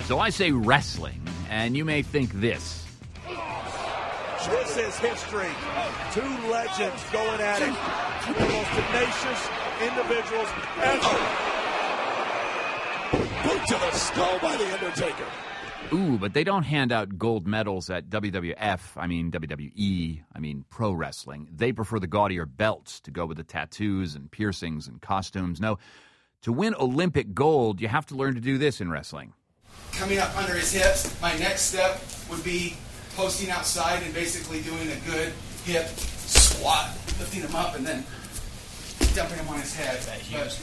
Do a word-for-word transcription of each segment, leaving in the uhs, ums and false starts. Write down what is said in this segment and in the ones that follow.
So I say wrestling, and you may think this. This is history. Two legends going at it. Two of the most tenacious individuals ever. Boot to the skull by The Undertaker. Ooh, but they don't hand out gold medals at W W F, I mean W W E, I mean pro wrestling. They prefer the gaudier belts to go with the tattoos and piercings and costumes. No, to win Olympic gold, you have to learn to do this in wrestling. Coming up under his hips, my next step would be posting outside and basically doing a good hip squat, lifting him up and then dumping him on his head. But,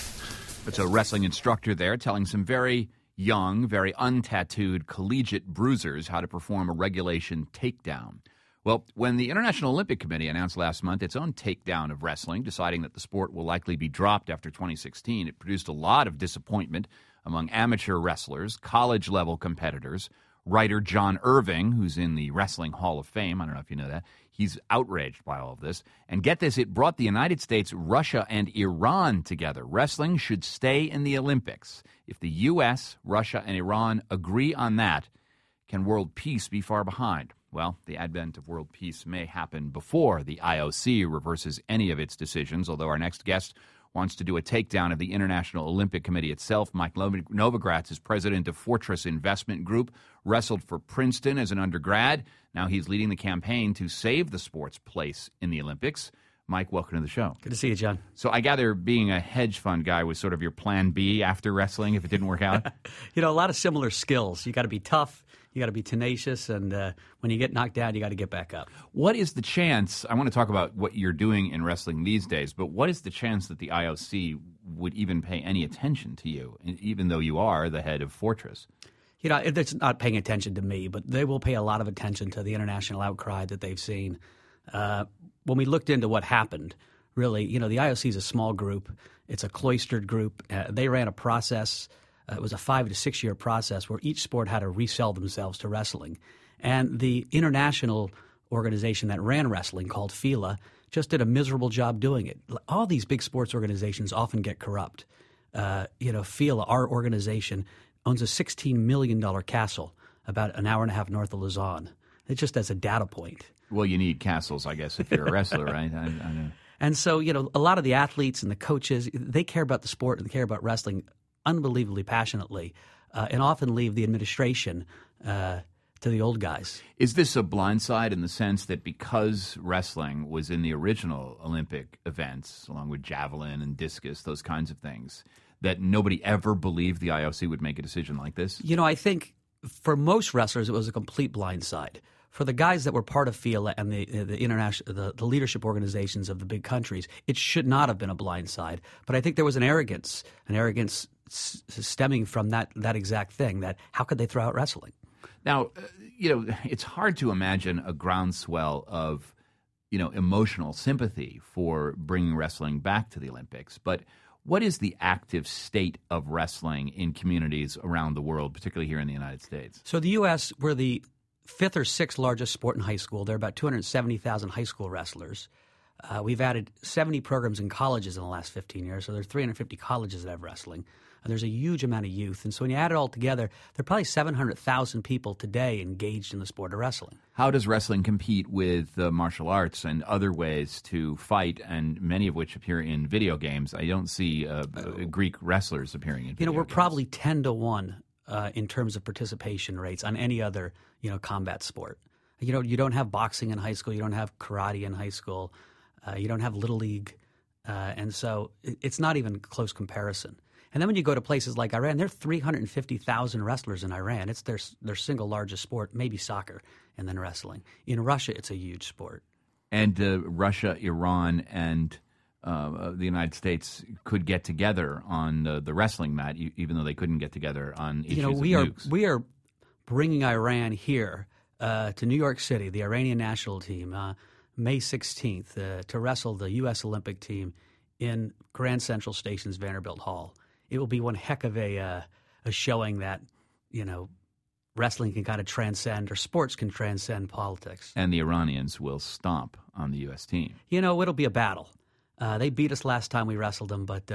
It's a wrestling instructor there telling some very young, very untattooed collegiate bruisers how to perform a regulation takedown. Well, when the International Olympic Committee announced last month its own takedown of wrestling, deciding that the sport will likely be dropped after twenty sixteen, it produced a lot of disappointment among amateur wrestlers, college-level competitors. Writer John Irving, who's in the Wrestling Hall of Fame, I don't know if you know that, he's outraged by all of this. And get this, it brought the United States, Russia, and Iran together. Wrestling should stay in the Olympics. If the U S, Russia, and Iran agree on that, can world peace be far behind? Well, the advent of world peace may happen before the I O C reverses any of its decisions, although our next guest wants to do a takedown of the International Olympic Committee itself. Mike Novogratz is president of Fortress Investment Group, wrestled for Princeton as an undergrad. Now he's leading the campaign to save the sport's place in the Olympics. Mike, welcome to the show. Good to see you, John. So I gather being a hedge fund guy was sort of your plan B after wrestling if it didn't work out? You know, a lot of similar skills. You got to be tough. You got to be tenacious, and uh, when you get knocked down, you got to get back up. What is the chance, I want to talk about what you're doing in wrestling these days, but what is the chance that the I O C would even pay any attention to you, even though you are the head of Fortress? You know, it's not paying attention to me, but they will pay a lot of attention to the international outcry that they've seen. Uh, when we looked into what happened, really, you know, the I O C is a small group. It's a cloistered group. Uh, they ran a process. Uh, it was a five to six year process where each sport had to resell themselves to wrestling. And the international organization that ran wrestling, called FILA, just did a miserable job doing it. All these big sports organizations often get corrupt. Uh, you know, FILA, our organization, owns a sixteen million dollars castle about an hour and a half north of Lausanne. It's just as a data point. Well, you need castles, I guess, if you're a wrestler, right? I, I know. And so, you know, a lot of the athletes and the coaches, they care about the sport and they care about wrestling unbelievably passionately, uh, and often leave the administration uh, to the old guys. Is this a blindside in the sense that because wrestling was in the original Olympic events, along with javelin and discus, those kinds of things, that nobody ever believed the I O C would make a decision like this? You know, I think for most wrestlers, it was a complete blindside. For the guys that were part of FILA and the the international the, the leadership organizations of the big countries, it should not have been a blindside. But I think there was an arrogance, an arrogance s- stemming from that that exact thing. That how could they throw out wrestling? Now, uh, you know, it's hard to imagine a groundswell of, you know, emotional sympathy for bringing wrestling back to the Olympics. But what is the active state of wrestling in communities around the world, particularly here in the United States? So the U S, we're the fifth or sixth largest sport in high school. There are about two hundred seventy thousand high school wrestlers. Uh, we've added seventy programs in colleges in the last fifteen years, so there are three hundred fifty colleges that have wrestling. And there's a huge amount of youth. And so when you add it all together, there are probably seven hundred thousand people today engaged in the sport of wrestling. How does wrestling compete with uh, martial arts and other ways to fight, and many of which appear in video games? I don't see uh, uh, Greek wrestlers appearing in video You know, we're games. probably ten to one uh, in terms of participation rates on any other, you know, combat sport. You know, you don't have boxing in high school. You don't have karate in high school. Uh, you don't have Little League. Uh, and so it, it's not even a close comparison. And then when you go to places like Iran, there are three hundred fifty thousand wrestlers in Iran. It's their, their single largest sport, maybe soccer, and then wrestling. In Russia, it's a huge sport. And uh, Russia, Iran, and uh, the United States could get together on uh, the wrestling mat, e- even though they couldn't get together on issues You know, we of are nukes. we are bringing Iran here uh, to New York City, the Iranian national team, uh, May sixteenth, uh, to wrestle the U S Olympic team in Grand Central Station's Vanderbilt Hall. It will be one heck of a uh, a showing that, you know, wrestling can kind of transcend, or sports can transcend politics. And the Iranians will stomp on the U S team. You know, it'll be a battle. Uh, they beat us last time we wrestled them, but uh,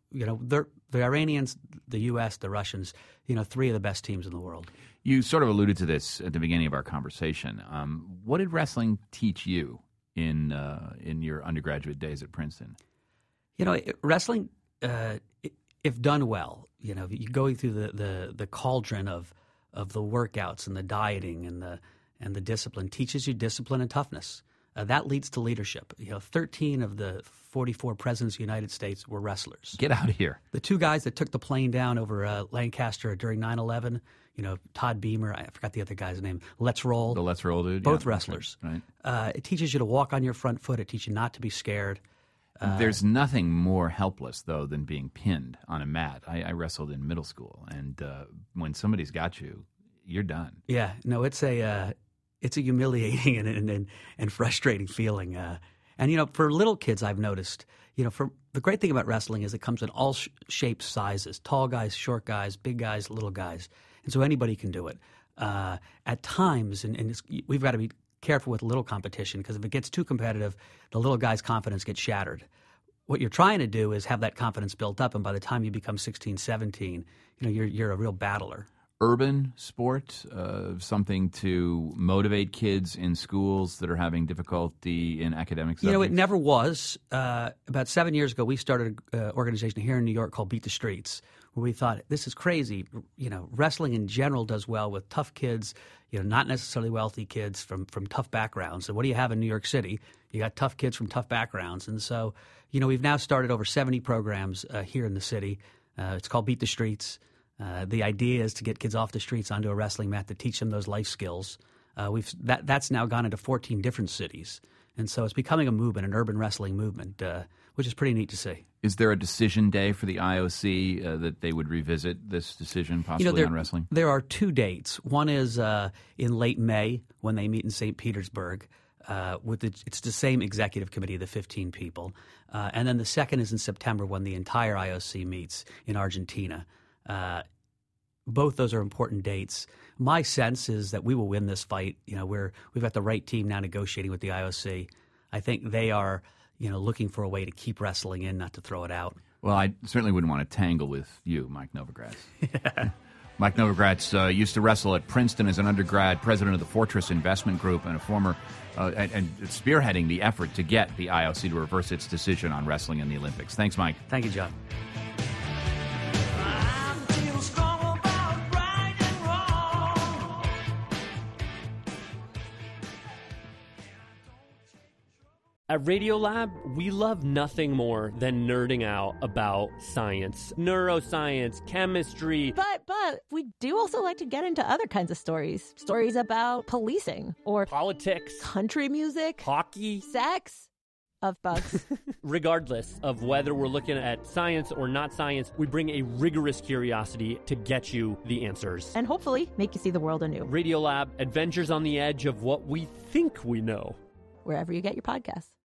you know, they're, the Iranians, the U S, the Russians, you know, three of the best teams in the world. You sort of alluded to this at the beginning of our conversation. Um, what did wrestling teach you in uh, in your undergraduate days at Princeton? You know, it, wrestling, uh, if done well, you know, you going through the, the, the cauldron of of the workouts and the dieting and the and the discipline teaches you discipline and toughness. Uh, that leads to leadership. You know, thirteen of the forty-four presidents of the United States were wrestlers. Get out of here. The two guys that took the plane down over uh, Lancaster during nine eleven, you know, Todd Beamer, I forgot the other guy's name, Let's Roll. The Let's Roll dude. Both yeah, wrestlers. Right. right. Uh, it teaches you to walk on your front foot. It teaches you not to be scared. Uh, There's nothing more helpless, though, than being pinned on a mat. I, I wrestled in middle school, and uh, when somebody's got you, you're done. Yeah. No, it's a uh, it's a humiliating and and, and, and frustrating feeling. Uh, and, you know, for little kids, I've noticed, you know, for the great thing about wrestling is it comes in all sh- shapes, sizes, tall guys, short guys, big guys, little guys. And so anybody can do it. Uh, at times, and, and it's, we've got to be careful with little competition because if it gets too competitive, the little guy's confidence gets shattered. What you're trying to do is have that confidence built up, and by the time you become sixteen, seventeen, you know, you're you're a real battler. Urban sport, uh, something to motivate kids in schools that are having difficulty in academic subjects? You know, it never was. Uh, about seven years ago, we started an organization here in New York called Beat the Streets, where we thought, this is crazy. You know, wrestling in general does well with tough kids, you know, not necessarily wealthy kids from, from tough backgrounds. And what do you have in New York City? You got tough kids from tough backgrounds. And so, you know, we've now started over seventy programs uh, here in the city. Uh, it's called Beat the Streets. Uh, the idea is to get kids off the streets onto a wrestling mat to teach them those life skills. Uh, we've that that's now gone into fourteen different cities, and so it's becoming a movement, an urban wrestling movement, uh, which is pretty neat to see. Is there a decision day for the I O C uh, that they would revisit this decision possibly you know, there, on wrestling? There are two dates. One is uh, in late May when they meet in Saint Petersburg. Uh, with the, it's the same executive committee, the fifteen people, uh, and then the second is in September when the entire I O C meets in Argentina. Uh, both those are important dates. My sense is that we will win this fight. You know, we're we've got the right team now negotiating with the I O C. I think they are, you know, looking for a way to keep wrestling in, not to throw it out. Well, I certainly wouldn't want to tangle with you, Mike Novogratz. Yeah. Mike Novogratz uh, used to wrestle at Princeton as an undergrad, president of the Fortress Investment Group, and a former uh, and, and spearheading the effort to get the I O C to reverse its decision on wrestling in the Olympics. Thanks, Mike. Thank you, John. At Radiolab, we love nothing more than nerding out about science, neuroscience, chemistry. But, but, we do also like to get into other kinds of stories. Stories about policing or politics, country music, hockey, sex, of bugs. Regardless of whether we're looking at science or not science, we bring a rigorous curiosity to get you the answers. And hopefully make you see the world anew. Radiolab, adventures on the edge of what we think we know. Wherever you get your podcasts.